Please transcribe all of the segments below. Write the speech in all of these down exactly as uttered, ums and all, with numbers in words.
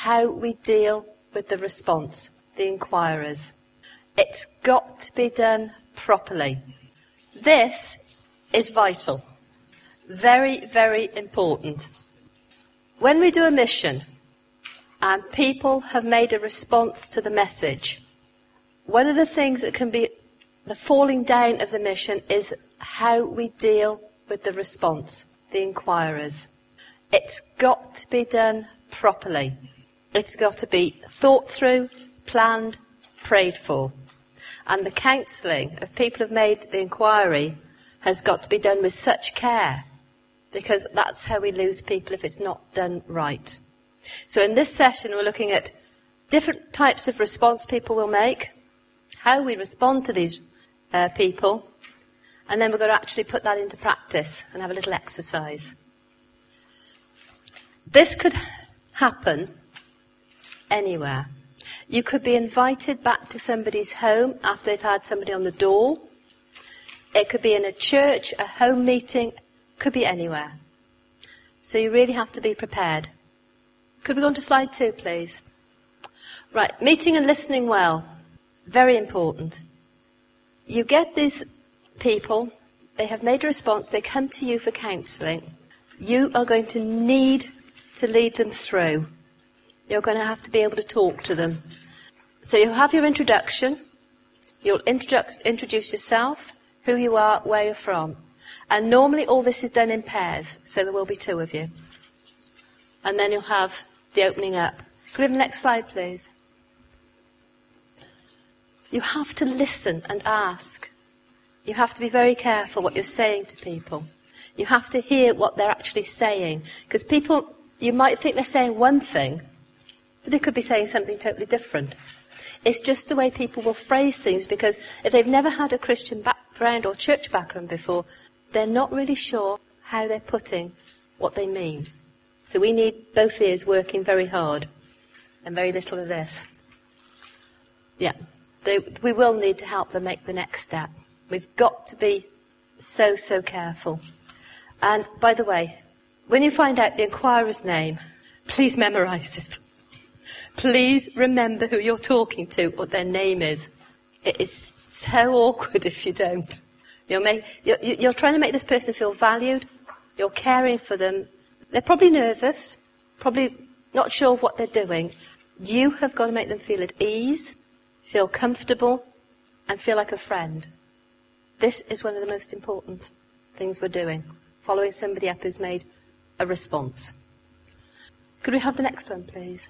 how we deal with the response, the inquirers. It's got to be done properly. This is vital. Very, very important. When we do a mission and people have made a response to the message, one of the things that can be the falling down of the mission is how we deal with the response, the inquirers. It's got to be done properly. It's got to be thought through, planned, prayed for. And the counselling of people who have made the inquiry has got to be done with such care, because that's how we lose people if it's not done right. So in this session we're looking at different types of response people will make, how we respond to these uh, people, and then we're going to actually put that into practice and have a little exercise. This could happen anywhere. You could be invited back to somebody's home after they've had somebody on the door. It could be in a church, a home meeting, could be anywhere. So you really have to be prepared. Could we go on to slide two, please? Right, meeting and listening well. Very important. You get these people, they have made a response, they come to you for counselling. You are going to need to lead them through. You're going to have to be able to talk to them. So you'll have your introduction. You'll introdu- introduce yourself, who you are, where you're from. And normally all this is done in pairs, so there will be two of you. And then you'll have the opening up. Could we have the next slide, please? You have to listen and ask. You have to be very careful what you're saying to people. You have to hear what they're actually saying. Because people, you might think they're saying one thing, but they could be saying something totally different. It's just the way people will phrase things, because if they've never had a Christian background or church background before, they're not really sure how they're putting what they mean. So we need both ears working very hard and very little of this. Yeah, they, we will need to help them make the next step. We've got to be so, so careful. And by the way, when you find out the inquirer's name, please memorise it. Please remember who you're talking to, what their name is. It is so awkward if you don't. You're, make, you're, you're trying to make this person feel valued. You're caring for them. They're probably nervous, probably not sure of what they're doing. You have got to make them feel at ease, feel comfortable, and feel like a friend. This is one of the most important things we're doing, following somebody up who's made a response. Could we have the next one, please?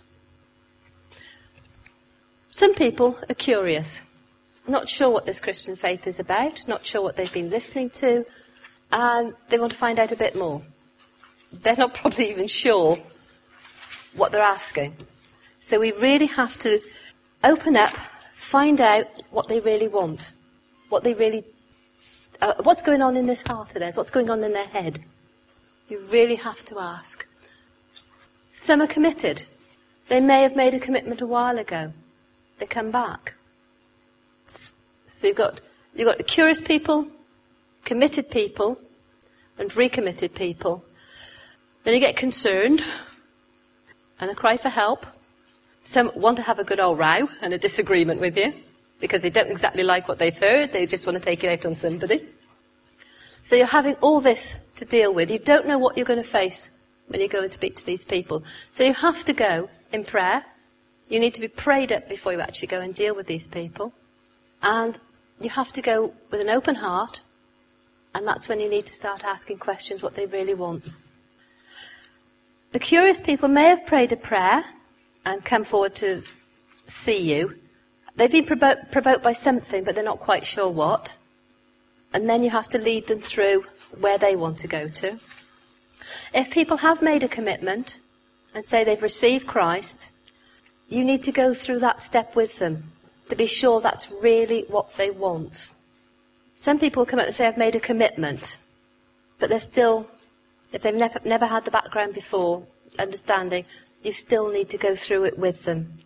Some people are curious, not sure what this Christian faith is about, not sure what they've been listening to, and they want to find out a bit more. They're not probably even sure what they're asking. So we really have to open up, find out what they really want, what they really, uh, what's going on in this heart of theirs, what's going on in their head. You really have to ask. Some are committed. They may have made a commitment a while ago. They come back. So you've got, you've got curious people, committed people, and recommitted people. Then you get concerned, and a cry for help. Some want to have a good old row and a disagreement with you, because they don't exactly like what they've heard, they just want to take it out on somebody. So you're having all this to deal with. You don't know what you're going to face when you go and speak to these people. So you have to go in prayer. You need to be prayed up before you actually go and deal with these people. And you have to go with an open heart, and that's when you need to start asking questions what they really want. The curious people may have prayed a prayer and come forward to see you. They've been provo- provoked by something, but they're not quite sure what. And then you have to lead them through where they want to go to. If people have made a commitment and say they've received Christ, you need to go through that step with them to be sure that's really what they want. Some people come up and say, I've made a commitment, but they're still, if they've never, never had the background before, understanding, you still need to go through it with them.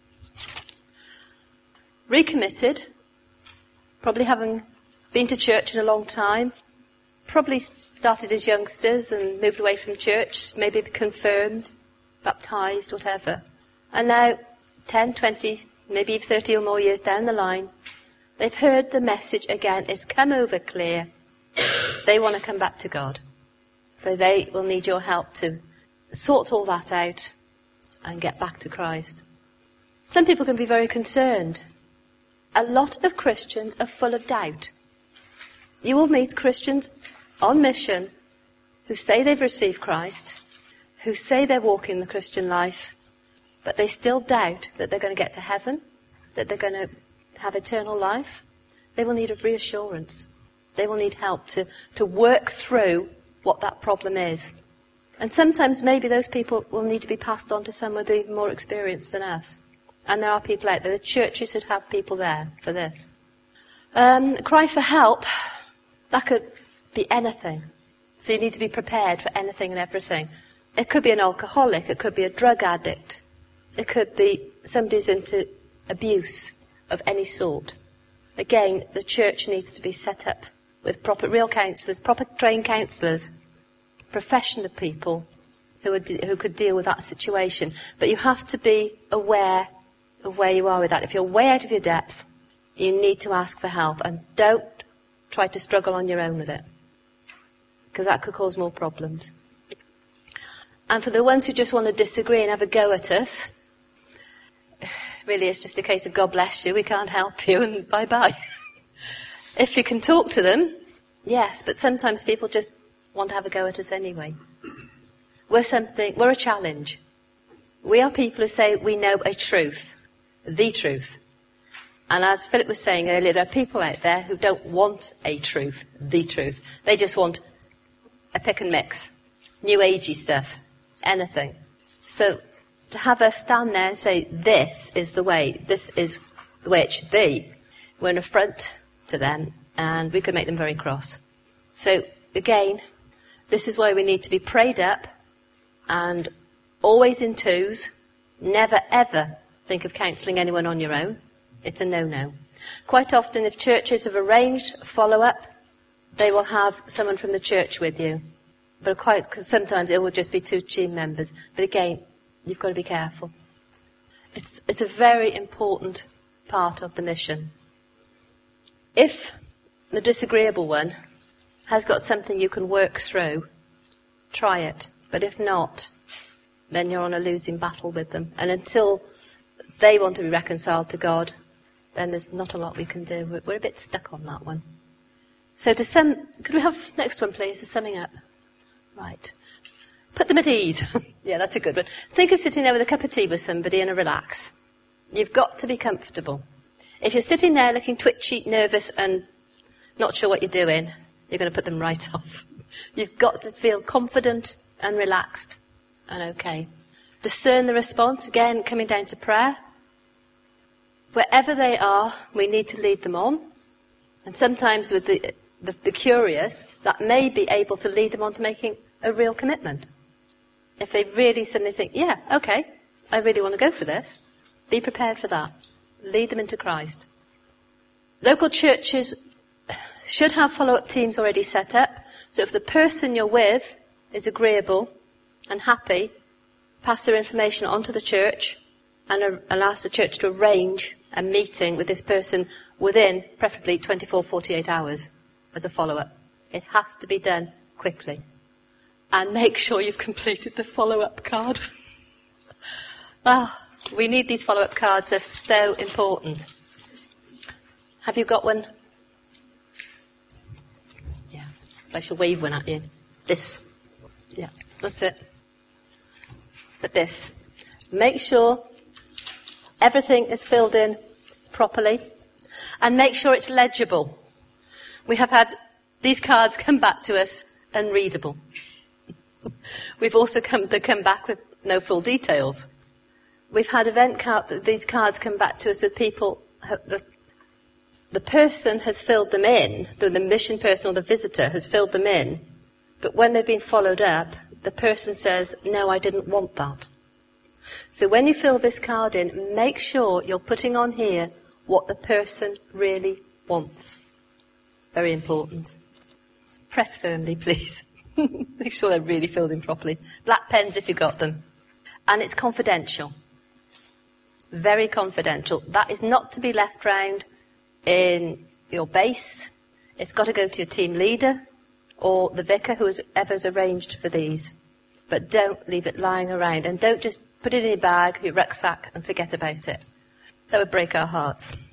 Recommitted, probably having been to church in a long time, probably started as youngsters and moved away from church, maybe confirmed, baptised, whatever. And now, ten, twenty, maybe thirty or more years down the line, they've heard the message again. It's come over clear. They want to come back to God. So they will need your help to sort all that out and get back to Christ. Some people can be very concerned. A lot of Christians are full of doubt. You will meet Christians on mission who say they've received Christ, who say they're walking the Christian life, but they still doubt that they're going to get to heaven, that they're going to have eternal life. They will need a reassurance. They will need help to, to work through what that problem is. And sometimes maybe those people will need to be passed on to someone with even more experience than us. And there are people out there. The churches should have people there for this. Um, cry for help, that could be anything. So you need to be prepared for anything and everything. It could be an alcoholic. It could be a drug addict. It could be somebody's into abuse of any sort. Again, the church needs to be set up with proper real counsellors, proper trained counsellors, professional people who, would, who could deal with that situation. But you have to be aware of where you are with that. If you're way out of your depth, you need to ask for help. And don't try to struggle on your own with it, because that could cause more problems. And for the ones who just want to disagree and have a go at us, really it's just a case of God bless you, we can't help you, and bye-bye. If you can talk to them, yes, but sometimes people just want to have a go at us anyway. We're something, we're a challenge. We are people who say we know a truth, the truth. And as Philip was saying earlier, there are people out there who don't want a truth, the truth. They just want a pick and mix, new agey stuff, anything. So to have us stand there and say, this is the way, this is the way it should be, we're an affront to them, and we could make them very cross. So again, this is why we need to be prayed up and always in twos. Never ever think of counselling anyone on your own. It's a no-no. Quite often, if churches have arranged follow-up, they will have someone from the church with you. But quite, cause sometimes it will just be two team members. But again, you've got to be careful. It's, it's a very important part of the mission. If the disagreeable one has got something you can work through, try it. But if not, then you're on a losing battle with them. And until they want to be reconciled to God, then there's not a lot we can do. We're, we're a bit stuck on that one. So to sum, could we have next one, please, the summing up? Right. Put them at ease. Yeah, that's a good one. Think of sitting there with a cup of tea with somebody and a relax. You've got to be comfortable. If you're sitting there looking twitchy, nervous, and not sure what you're doing, you're going to put them right off. You've got to feel confident and relaxed and okay. Discern the response, again, coming down to prayer. Wherever they are, we need to lead them on. And sometimes with the, the, the curious, that may be able to lead them on to making a real commitment. If they really suddenly think, yeah, okay, I really want to go for this, be prepared for that. Lead them into Christ. Local churches should have follow-up teams already set up. So if the person you're with is agreeable and happy, pass their information on to the church and, and ask the church to arrange a meeting with this person within, preferably, twenty-four, forty-eight hours as a follow-up. It has to be done quickly. And make sure you've completed the follow-up card. Ah, we need these follow-up cards. They're so important. Have you got one? Yeah. I shall wave one at you. This. Yeah, that's it. But this. Make sure everything is filled in properly. And make sure it's legible. We have had these cards come back to us unreadable. We've also come, they come back with no full details. We've had event card, these cards come back to us with people, the, the person has filled them in, the, the mission person or the visitor has filled them in, but when they've been followed up, the person says, no, I didn't want that. So when you fill this card in, make sure you're putting on here what the person really wants. Very important. Press firmly, please. Make sure they're really filled in properly. Black pens if you've got them. And it's confidential. Very confidential. That is not to be left round in your base. It's got to go to your team leader or the vicar, whoever's arranged for these. But don't leave it lying around, and don't just put it in your bag, your rucksack, and forget about it. That would break our hearts.